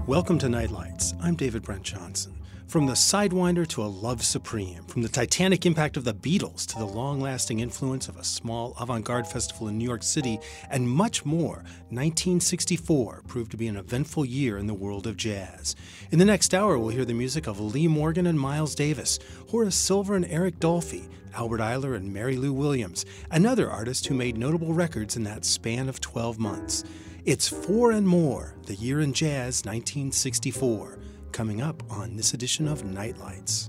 Welcome to Nightlights. I'm David Brent Johnson. From the Sidewinder to a love supreme, from the titanic impact of the Beatles to the long-lasting influence of a small avant-garde festival in New York City, and much more, 1964 proved to be an eventful year in the world of jazz. In the next hour, we'll hear the music of Lee Morgan and Miles Davis, Horace Silver and Eric Dolphy, Albert Ayler and Mary Lou Williams, another artist who made notable records in that span of 12 months. It's Four and More, the year in jazz, 1964, coming up on this edition of Nightlights.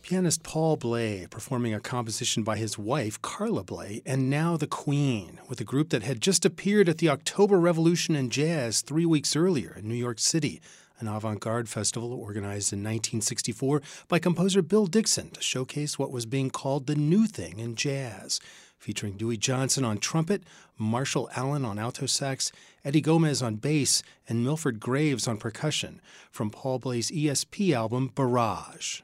Pianist Paul Bley performing a composition by his wife, Carla Bley, and Now the Queen, with a group that had just appeared at the October Revolution in Jazz 3 weeks earlier in New York City, an avant-garde festival organized in 1964 by composer Bill Dixon to showcase what was being called the new thing in jazz, featuring Dewey Johnson on trumpet, Marshall Allen on alto sax, Eddie Gomez on bass, and Milford Graves on percussion, from Paul Bley's ESP album Barrage.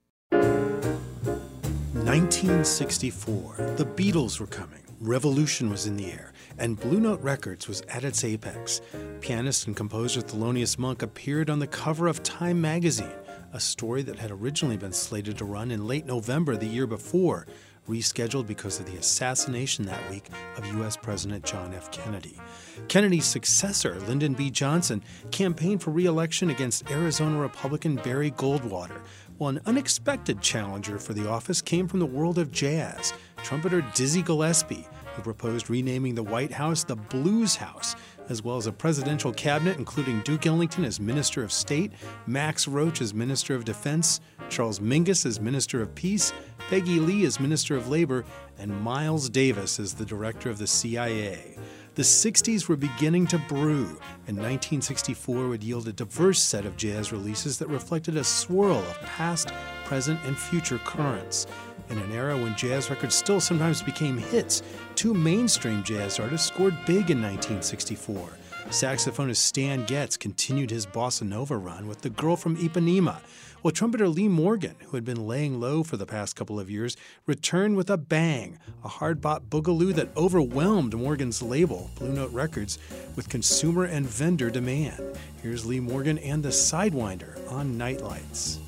1964. The Beatles were coming. Revolution was in the air, and Blue Note Records was at its apex. Pianist and composer Thelonious Monk appeared on the cover of Time magazine, a story that had originally been slated to run in late November the year before, rescheduled because of the assassination that week of U.S. President John F. Kennedy. Kennedy's successor, Lyndon B. Johnson, campaigned for re-election against Arizona Republican Barry Goldwater, while an unexpected challenger for the office came from the world of jazz, trumpeter Dizzy Gillespie, who proposed renaming the White House the Blues House, as well as a presidential cabinet including Duke Ellington as Minister of State, Max Roach as Minister of Defense, Charles Mingus as Minister of Peace, Peggy Lee as Minister of Labor, and Miles Davis as the Director of the CIA. The 60s were beginning to brew, and 1964 would yield a diverse set of jazz releases that reflected a swirl of past, present, and future currents. In an era when jazz records still sometimes became hits, two mainstream jazz artists scored big in 1964. Saxophonist Stan Getz continued his bossa nova run with The Girl from Ipanema, while trumpeter Lee Morgan, who had been laying low for the past couple of years, returned with a bang, a hard-bop boogaloo that overwhelmed Morgan's label, Blue Note Records, with consumer and vendor demand. Here's Lee Morgan and the Sidewinder on Nightlights.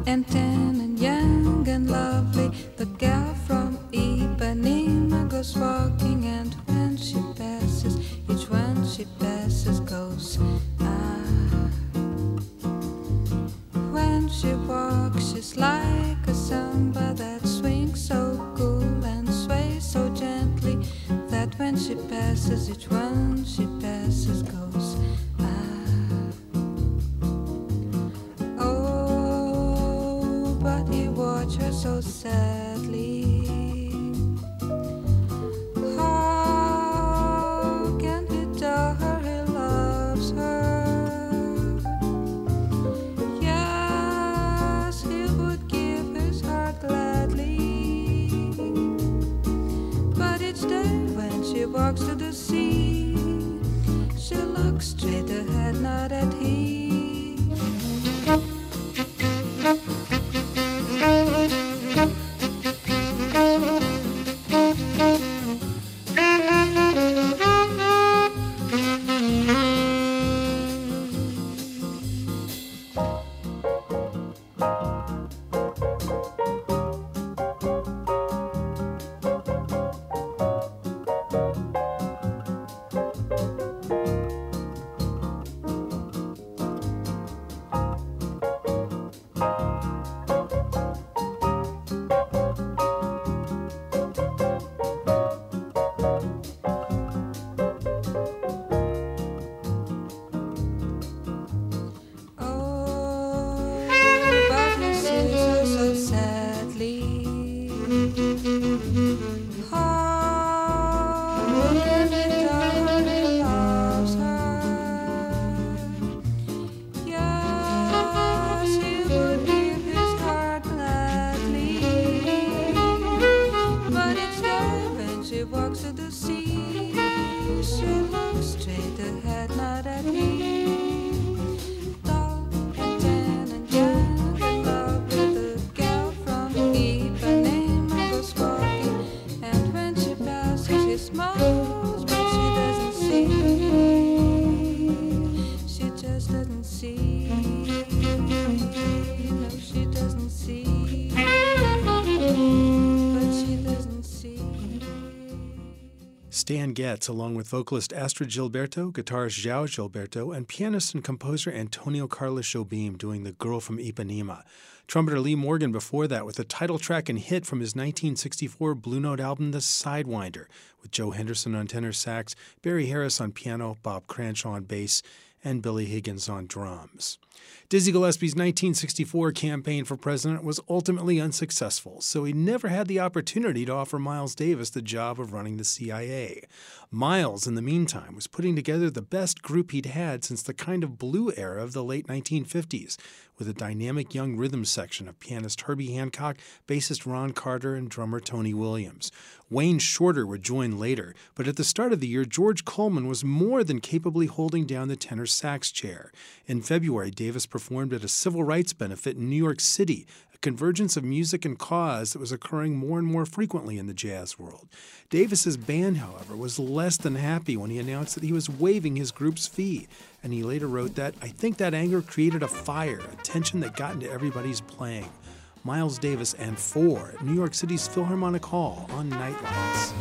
and tan and young and lovely. The girl from Ipanema goes walking, and when she passes, each one she passes goes When she walks, she's like a samba that swings so cool and sways so gently that when she passes, each one she passes goes Oh, but he watched her so sadly. How can he tell her he loves her? Yes, he would give his heart gladly. But each day when she walks to the sea, she looks straight ahead, not at him. Stan Getz, along with vocalist Astrid Gilberto, guitarist João Gilberto, and pianist and composer Antonio Carlos Jobim doing The Girl from Ipanema. Trumpeter Lee Morgan before that with the title track and hit from his 1964 Blue Note album, The Sidewinder, with Joe Henderson on tenor sax, Barry Harris on piano, Bob Cranshaw on bass, and Billy Higgins on drums. Dizzy Gillespie's 1964 campaign for president was ultimately unsuccessful, so he never had the opportunity to offer Miles Davis the job of running the CIA. Miles, in the meantime, was putting together the best group he'd had since the Kind of Blue era of the late 1950s, with a dynamic young rhythm section of pianist Herbie Hancock, bassist Ron Carter, and drummer Tony Williams. Wayne Shorter would join later, but at the start of the year, George Coleman was more than capably holding down the tenor sax chair. In February, Davis performed at a civil rights benefit in New York City, a convergence of music and cause that was occurring more and more frequently in the jazz world. Davis's band, however, was less than happy when he announced that he was waiving his group's fee, and he later wrote that, "I think that anger created a fire, a tension that got into everybody's playing." Miles Davis and Four at New York City's Philharmonic Hall on Nightlights.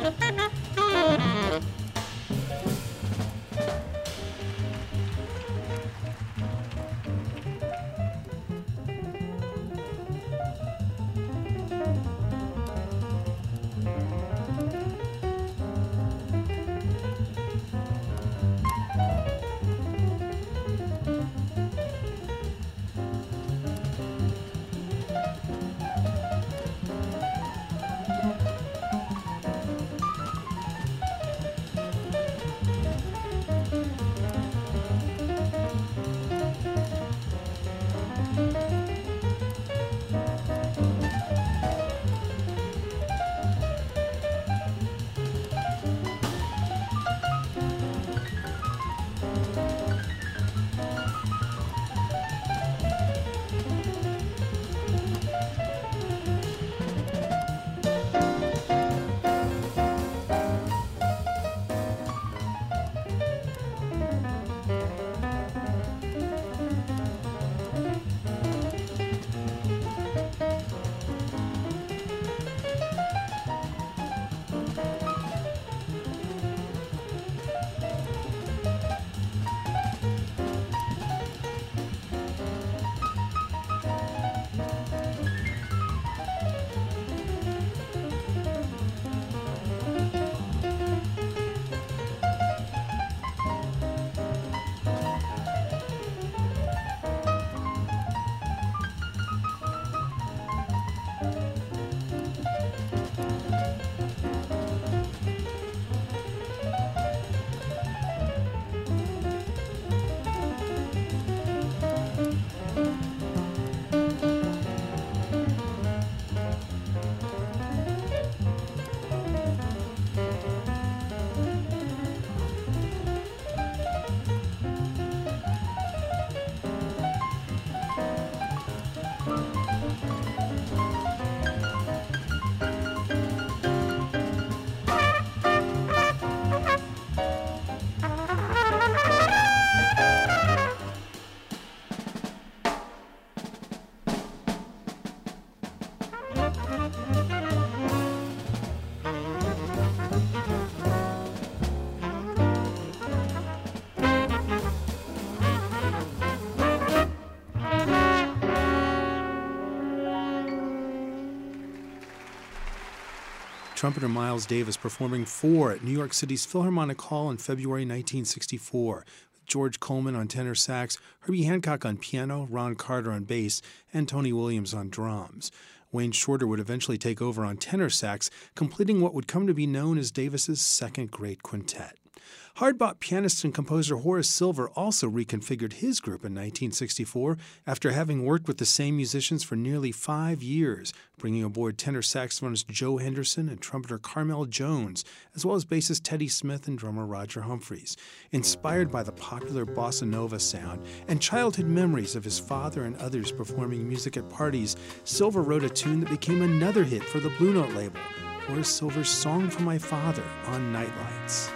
Trumpeter Miles Davis performing 4 at New York City's Philharmonic Hall in February 1964, with George Coleman on tenor sax, Herbie Hancock on piano, Ron Carter on bass, and Tony Williams on drums. Wayne Shorter would eventually take over on tenor sax, completing what would come to be known as Davis's second great quintet. Hard-bop pianist and composer Horace Silver also reconfigured his group in 1964 after having worked with the same musicians for nearly 5 years, bringing aboard tenor saxophonist Joe Henderson and trumpeter Carmel Jones, as well as bassist Teddy Smith and drummer Roger Humphreys. Inspired by the popular bossa nova sound and childhood memories of his father and others performing music at parties, Silver wrote a tune that became another hit for the Blue Note label, Horace Silver's Song for My Father on Nightlights.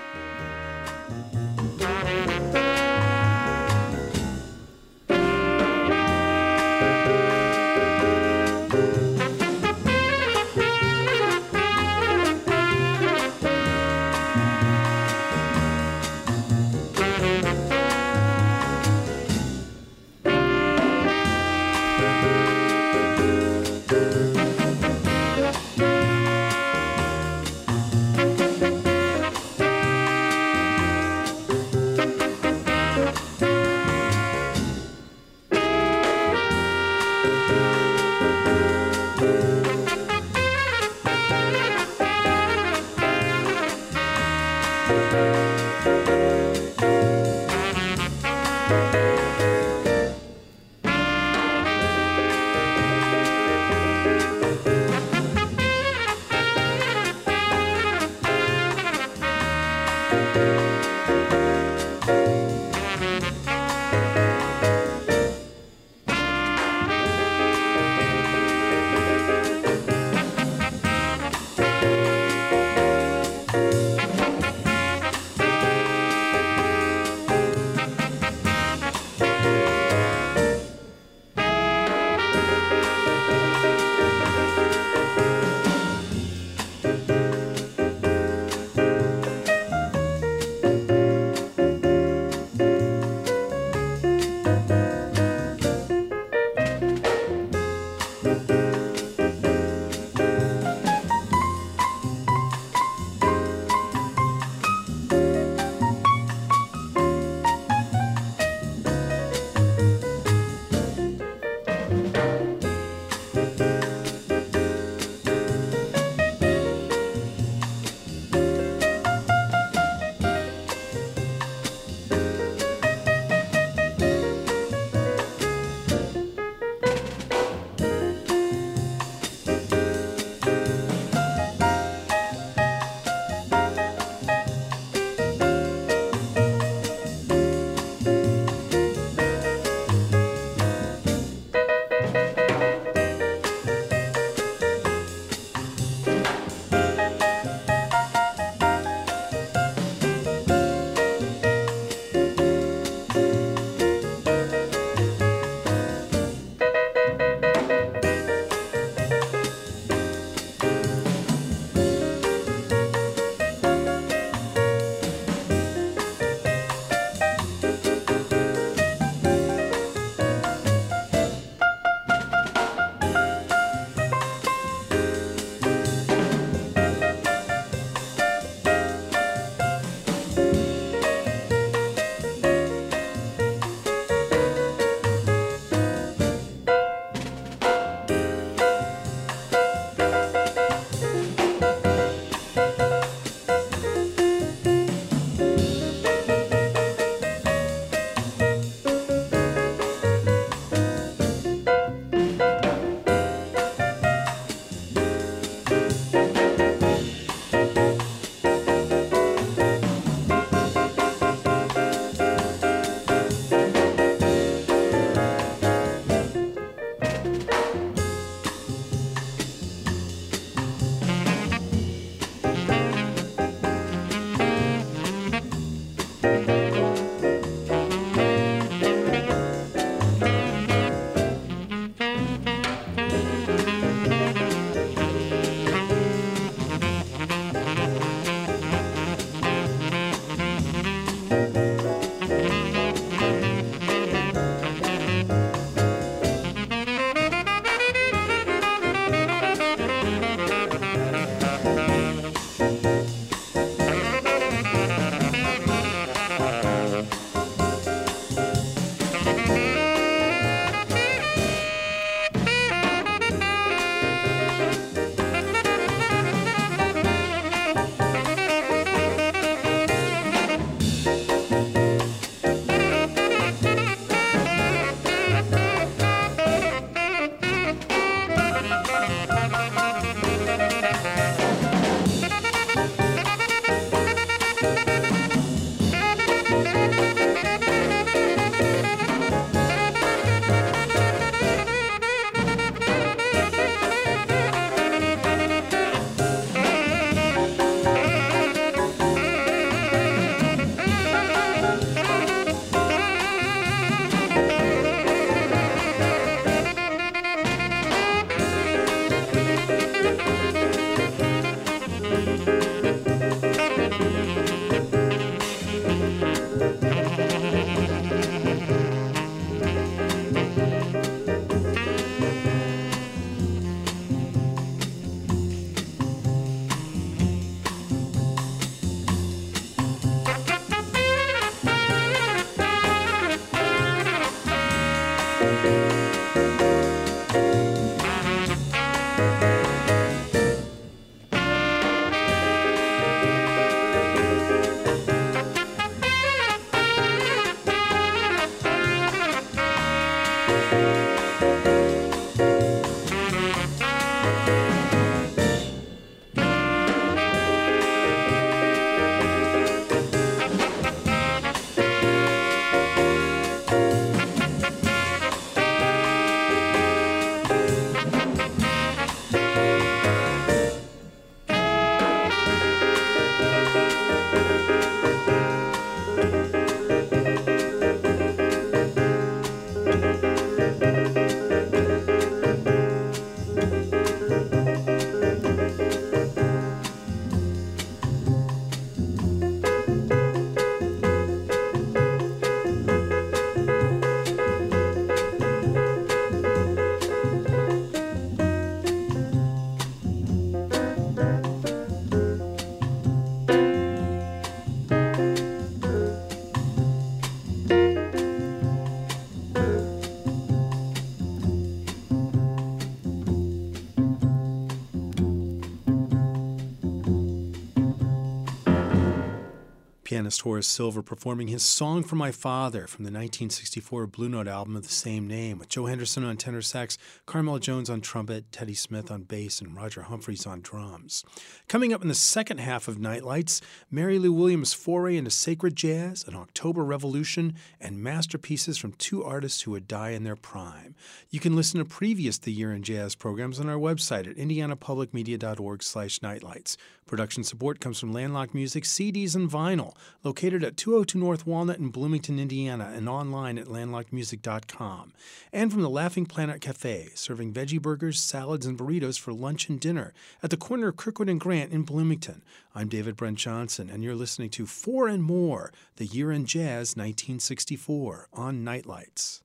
pianist Horace Silver performing his Song for My Father from the 1964 Blue Note album of the same name, with Joe Henderson on tenor sax, Carmel Jones on trumpet, Teddy Smith on bass, and Roger Humphreys on drums. Coming up in the second half of Nightlights, Mary Lou Williams' foray into sacred jazz, an October Revolution, and masterpieces from two artists who would die in their prime. You can listen to previous The Year in Jazz programs on our website at indianapublicmedia.org/nightlights. Production support comes from Landlocked Music, CDs, and vinyl, located at 202 North Walnut in Bloomington, Indiana, and online at landlockedmusic.com. And from the Laughing Planet Cafe, serving veggie burgers, salads, and burritos for lunch and dinner at the corner of Kirkwood and Grant in Bloomington. I'm David Brent Johnson, and you're listening to Four and More, The Year in Jazz 1964 on Nightlights.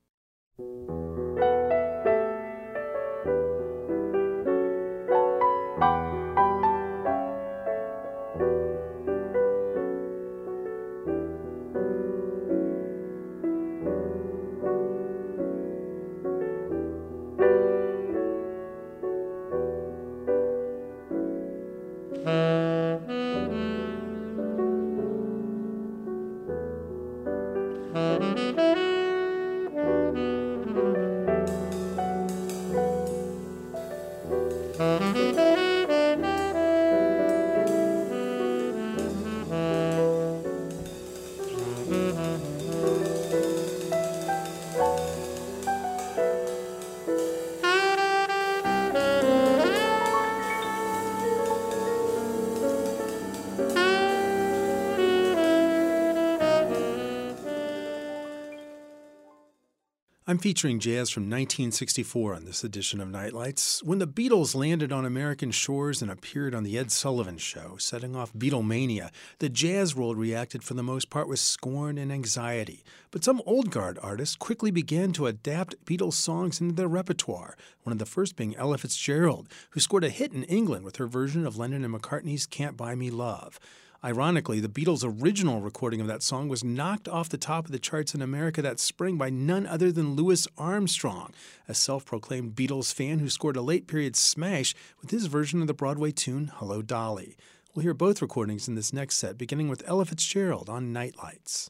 I'm featuring jazz from 1964 on this edition of Nightlights, when the Beatles landed on American shores and appeared on The Ed Sullivan Show, setting off Beatlemania. The jazz world reacted for the most part with scorn and anxiety. But some old guard artists quickly began to adapt Beatles songs into their repertoire, one of the first being Ella Fitzgerald, who scored a hit in England with her version of Lennon and McCartney's Can't Buy Me Love. Ironically, the Beatles' original recording of that song was knocked off the top of the charts in America that spring by none other than Louis Armstrong, a self-proclaimed Beatles fan who scored a late-period smash with his version of the Broadway tune Hello, Dolly. We'll hear both recordings in this next set, beginning with Ella Fitzgerald on Nightlights.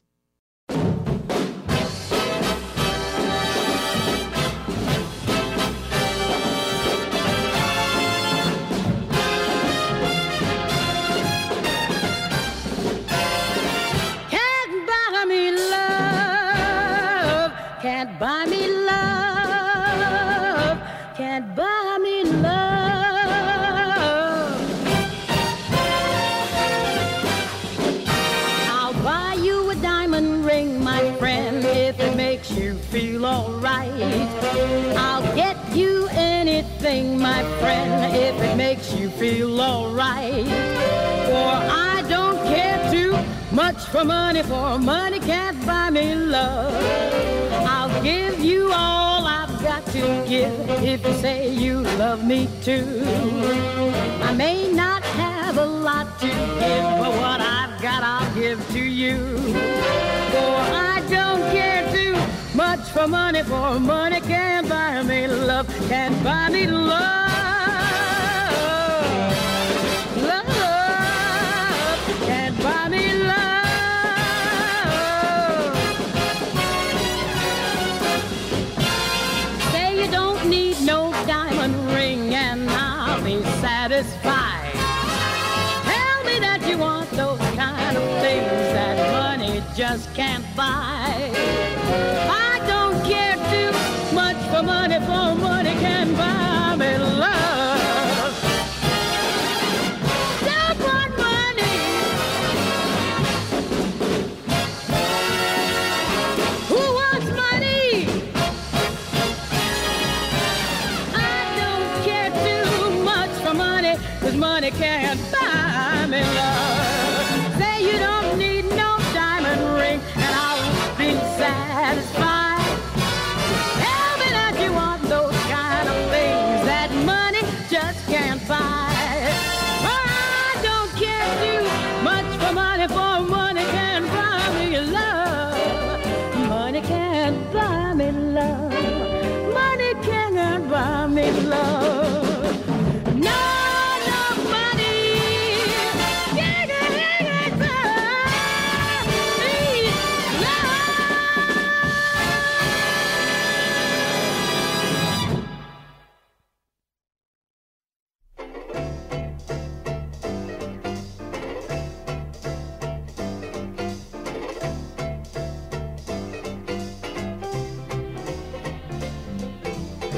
Can't buy me love, can't buy me love. I'll buy you a diamond ring, my friend, if it makes you feel all right. I'll get you anything, my friend, if it makes you feel all right. For I don't care too much for money can't buy me love. I'll give you all I've got to give if you say you love me too. I may not have a lot to give, but what I've got I'll give to you. For I don't care too much for money can't buy me love, can't buy me love. Love can't buy me love. Satisfied. Tell me that you want those kind of things that money just can't buy. I don't care too much for money can't buy me love. Don't want money. Who wants money? I don't care too much for money, 'cause money can't buy me love. Say you don't need no diamond ring, and I'll be satisfied.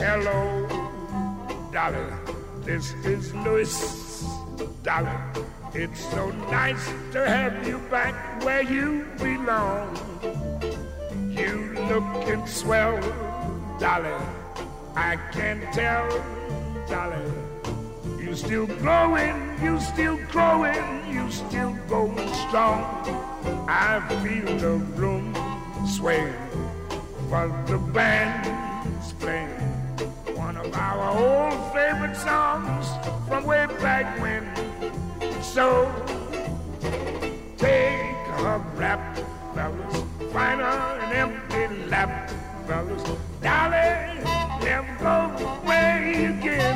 Hello, Dolly, this is Louis. Dolly, it's so nice to have you back where you belong. You lookin' swell, Dolly, I can tell, Dolly. You still glowing, you still growing, you still going strong. I feel the room sway while the band's playing one of our old favorite songs from way back when. So take a rap, fellas, find an empty lap, fellas. Dolly, never go away again.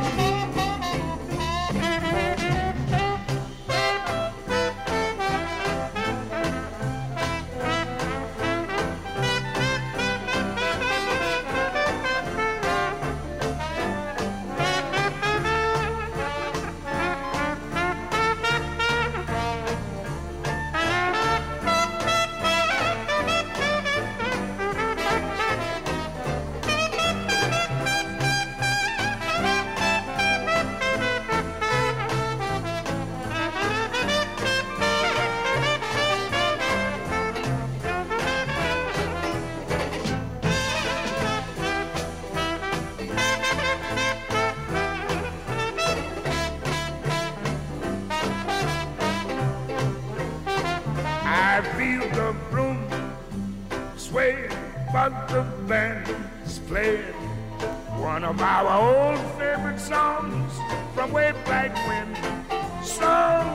I feel the room sway, but the band's playing one of our old favorite songs from way back when. So,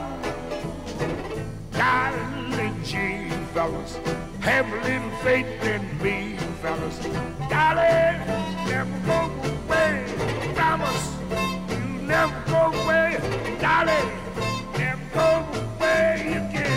golly gee, fellas, have a little faith in me, fellas. Dolly, never go away, promise you never go away. Dolly, never go away again.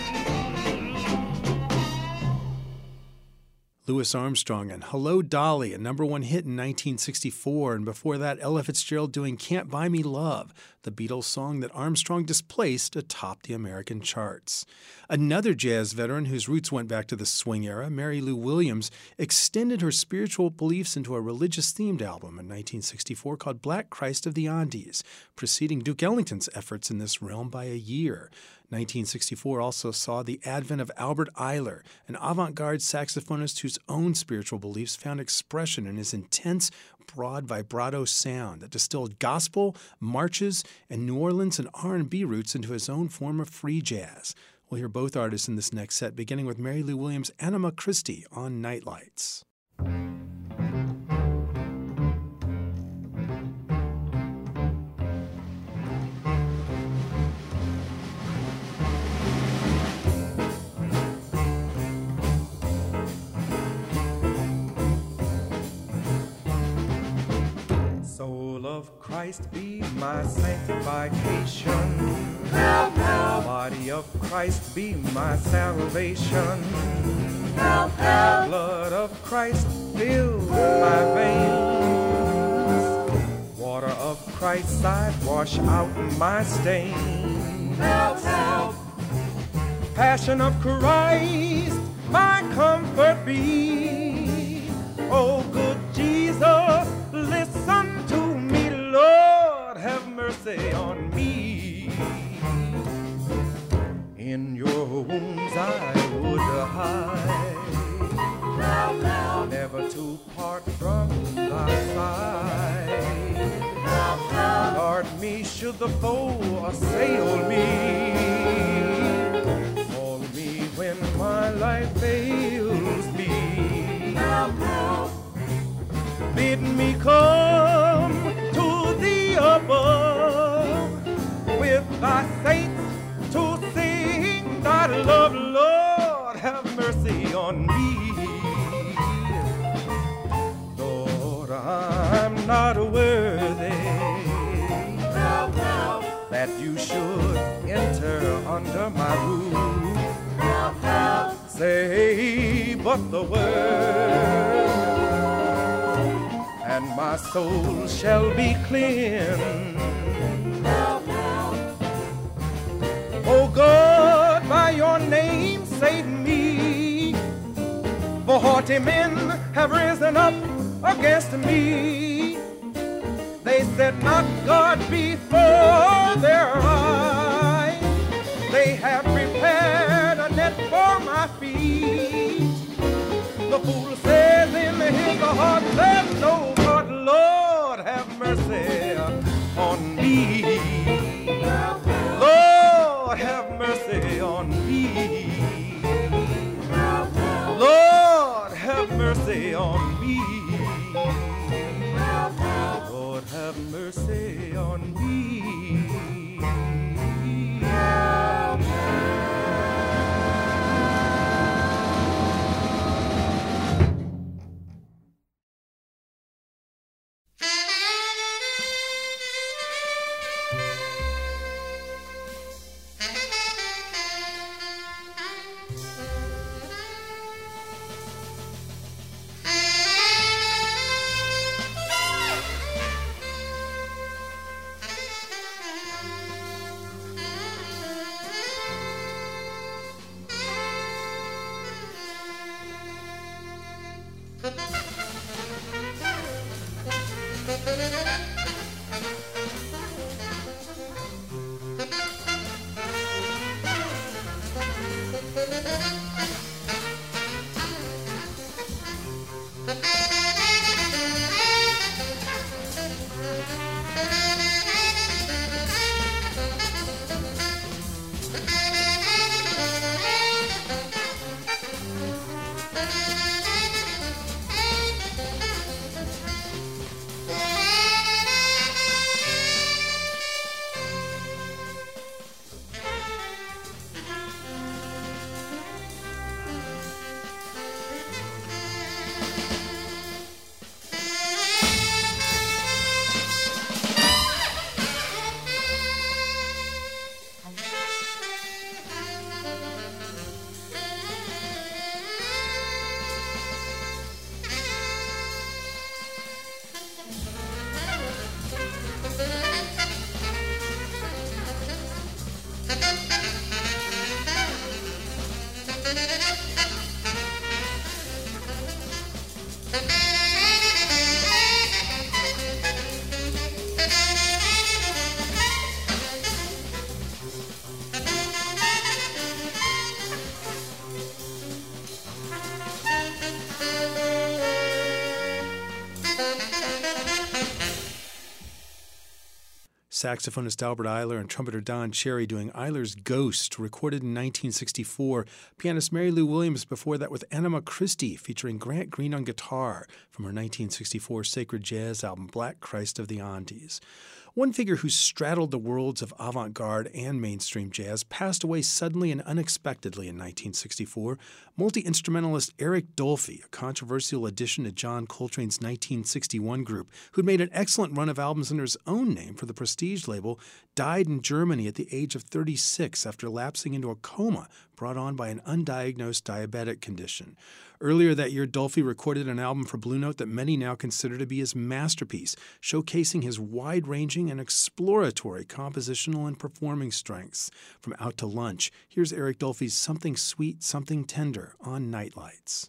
Louis Armstrong and Hello Dolly, a #1 hit in 1964, and before that, Ella Fitzgerald doing Can't Buy Me Love, the Beatles song that Armstrong displaced atop the American charts. Another jazz veteran whose roots went back to the swing era, Mary Lou Williams, extended her spiritual beliefs into a religious-themed album in 1964 called Black Christ of the Andes, preceding Duke Ellington's efforts in this realm by a year. 1964 also saw the advent of Albert Ayler, an avant-garde saxophonist whose own spiritual beliefs found expression in his intense, broad vibrato sound that distilled gospel, marches, and New Orleans and R&B roots into his own form of free jazz. We'll hear both artists in this next set, beginning with Mary Lou Williams' Anima Christi on Nightlights. Soul of Christ be my sanctification. Help, help. Body of Christ be my salvation. Help, help. Blood of Christ fill my veins. Water of Christ's side wash out my stain. Help, help. Passion of Christ my comfort be. Oh, good Jesus, listen to me, Lord, have mercy on me. In your wounds I would hide, never to part from thy side. Guard me should the foe assail me, call me when my life fails me. Bid me come to thee above, with thy saints to sing thy love. Lord, have mercy on me. Lord, I'm not worthy that you should enter under my roof. Say but the word, and my soul shall be cleansed. Oh God, by your name save me, for haughty men have risen up against me. They set not God before their eyes. They have prepared a net for my feet. The fool says in his heart there's no God. Lord, have mercy on me. Lord, have mercy on me. Lord, have mercy on me. Lord, have mercy on me. Saxophonist Albert Ayler and trumpeter Don Cherry doing Ayler's Ghost, recorded in 1964. Pianist Mary Lou Williams before that with Enema Christie, featuring Grant Green on guitar from her 1964 sacred jazz album Black Christ of the Andes. One figure who straddled the worlds of avant-garde and mainstream jazz passed away suddenly and unexpectedly in 1964. Multi-instrumentalist Eric Dolphy, a controversial addition to John Coltrane's 1961 group, who'd made an excellent run of albums under his own name for the Prestige label, died in Germany at the age of 36 after lapsing into a coma brought on by an undiagnosed diabetic condition. Earlier that year, Dolphy recorded an album for Blue Note that many now consider to be his masterpiece, showcasing his wide-ranging and exploratory compositional and performing strengths. From Out to Lunch, here's Eric Dolphy's Something Sweet, Something Tender on Nightlights.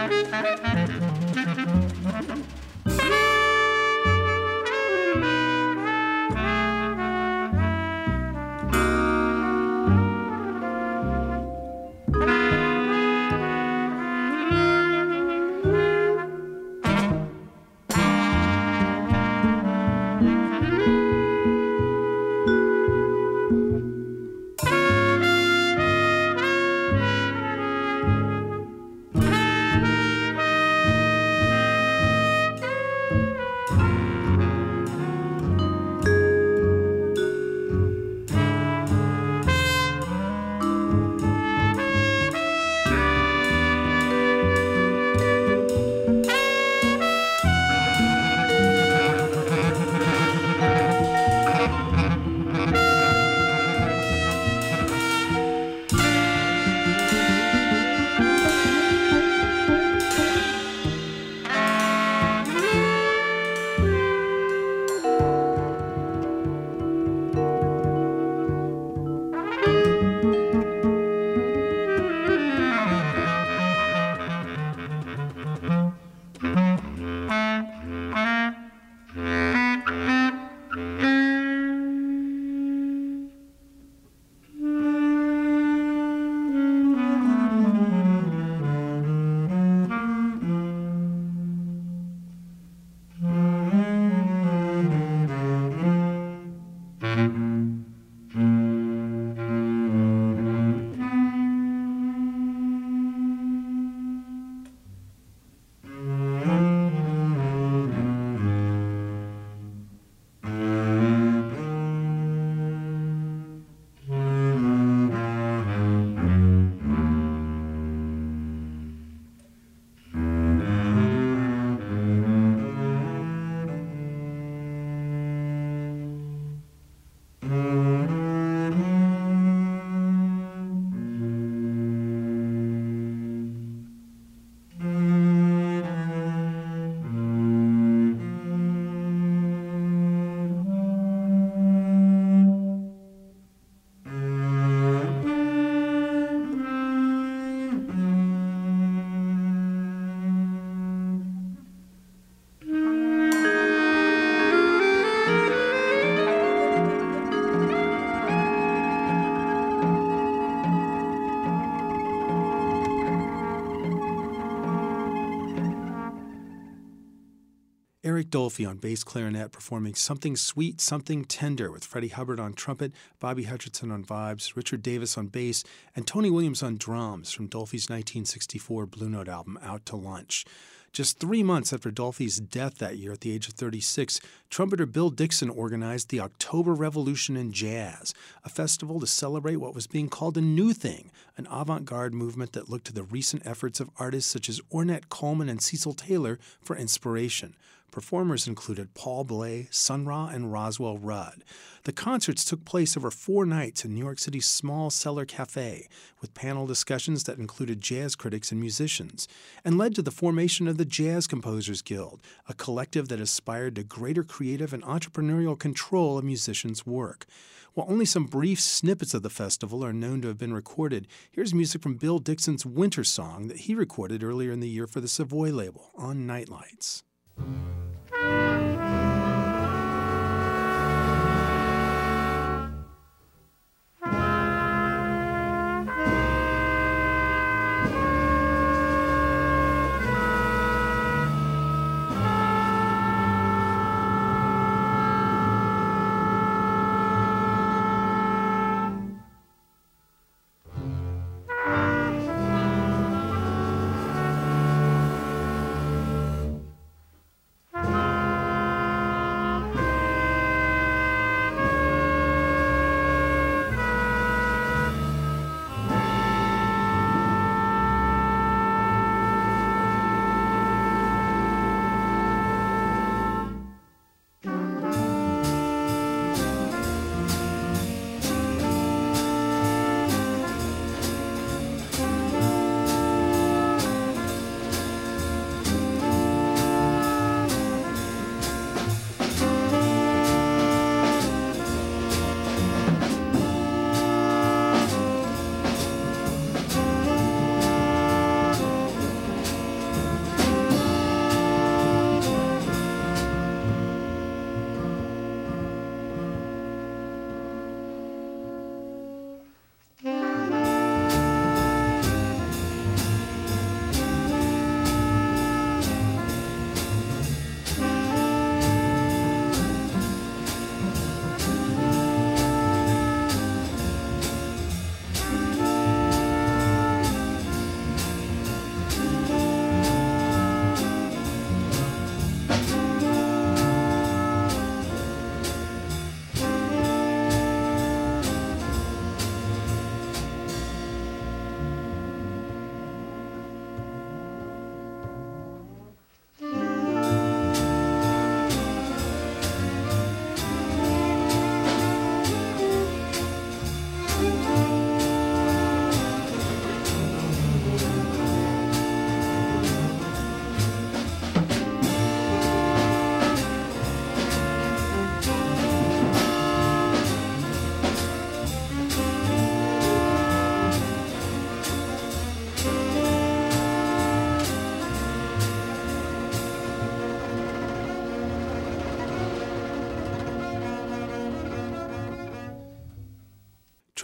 Eric Dolphy on bass clarinet performing Something Sweet, Something Tender with Freddie Hubbard on trumpet, Bobby Hutcherson on vibes, Richard Davis on bass, and Tony Williams on drums from Dolphy's 1964 Blue Note album, Out to Lunch. Just 3 months after Dolphy's death that year at the age of 36, trumpeter Bill Dixon organized the October Revolution in Jazz, a festival to celebrate what was being called a new thing, an avant-garde movement that looked to the recent efforts of artists such as Ornette Coleman and Cecil Taylor for inspiration. Performers included Paul Bley, Sun Ra, and Roswell Rudd. The concerts took place over 4 nights in New York City's Small Cellar Cafe, with panel discussions that included jazz critics and musicians, and led to the formation of the Jazz Composers Guild, a collective that aspired to greater creative and entrepreneurial control of musicians' work. While only some brief snippets of the festival are known to have been recorded, here's music from Bill Dixon's Winter Song that he recorded earlier in the year for the Savoy label on Nightlights.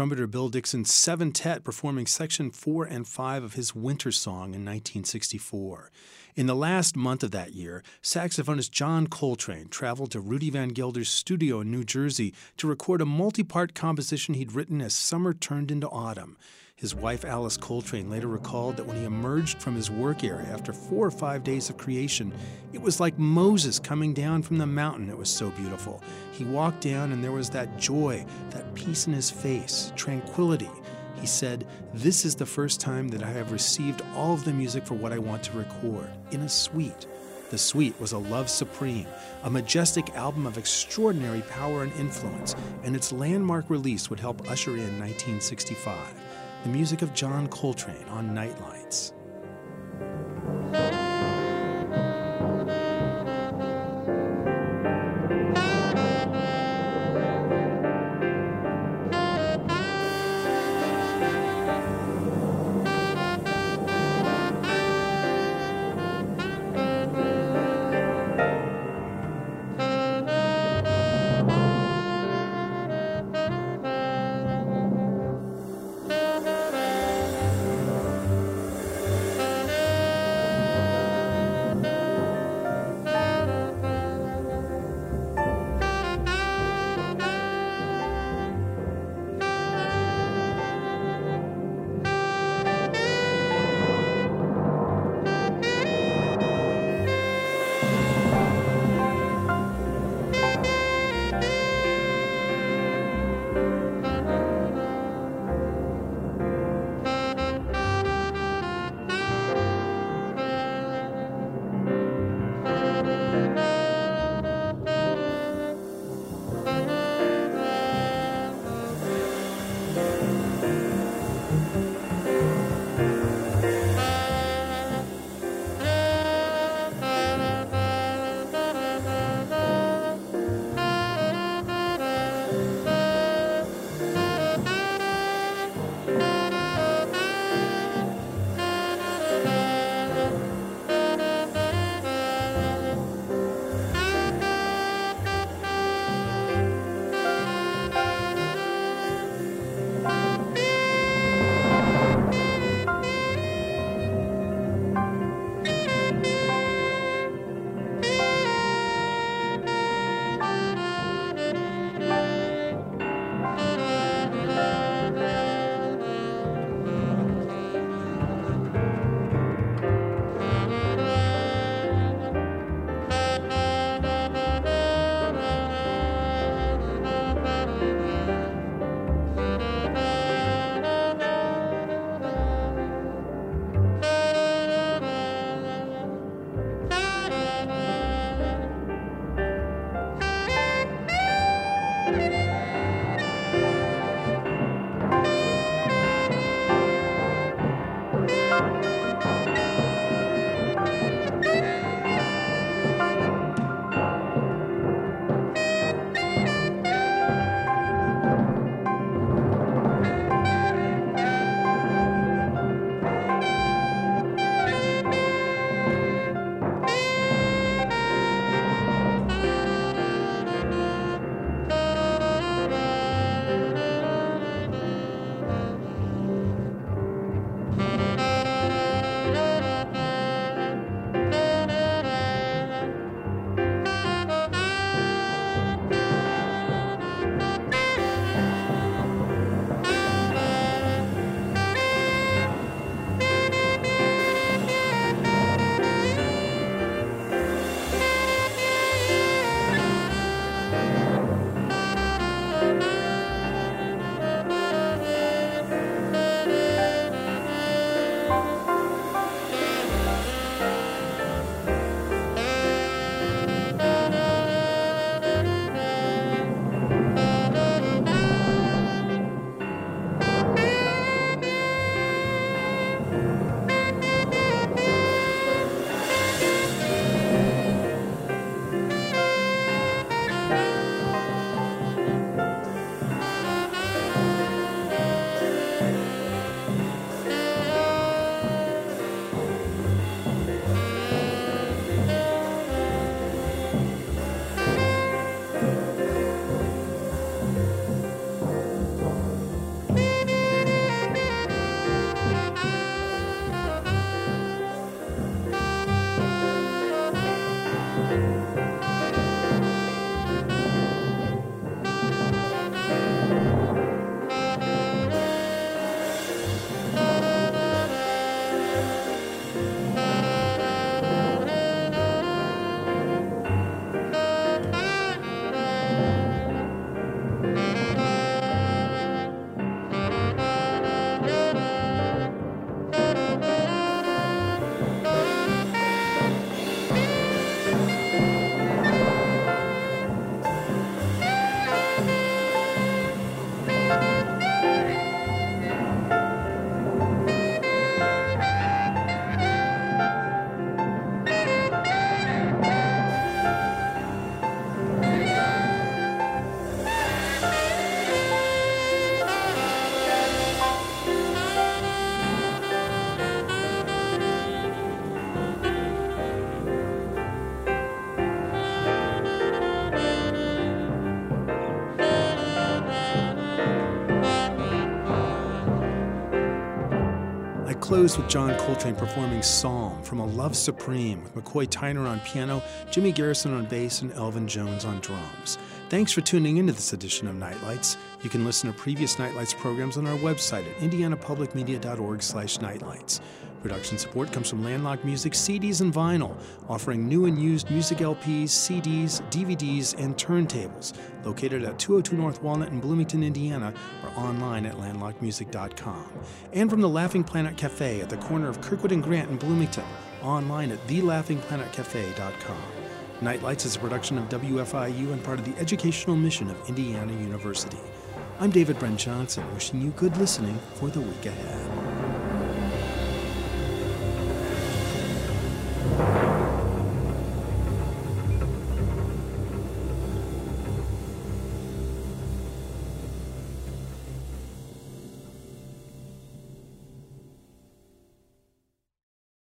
trumpeter Bill Dixon's Seventet performing Section 4 and 5 of his Winter Song in 1964. In the last month of that year, saxophonist John Coltrane traveled to Rudy Van Gelder's studio in New Jersey to record a multi-part composition he'd written as summer turned into autumn. His wife Alice Coltrane later recalled that when he emerged from his work area after 4 or 5 days of creation, it was like Moses coming down from the mountain. It was so beautiful. He walked down and there was that joy, that peace in his face, tranquility. He said, "This is the first time that I have received all of the music for what I want to record, in a suite." The Suite was a Love Supreme, a majestic album of extraordinary power and influence, and its landmark release would help usher in 1965. The music of John Coltrane on Nightlights. closed with John Coltrane performing Psalm from A Love Supreme with McCoy Tyner on piano, Jimmy Garrison on bass, and Elvin Jones on drums. Thanks for tuning into this edition of Nightlights. You can listen to previous Nightlights programs on our website at indianapublicmedia.org/nightlights. Production support comes from Landlocked Music CDs and Vinyl, offering new and used music LPs, CDs, DVDs, and turntables. Located at 202 North Walnut in Bloomington, Indiana, or online at landlockedmusic.com. And from the Laughing Planet Cafe at the corner of Kirkwood and Grant in Bloomington, online at thelaughingplanetcafe.com. Nightlights is a production of WFIU and part of the educational mission of Indiana University. I'm David Brent Johnson, wishing you good listening for the week ahead.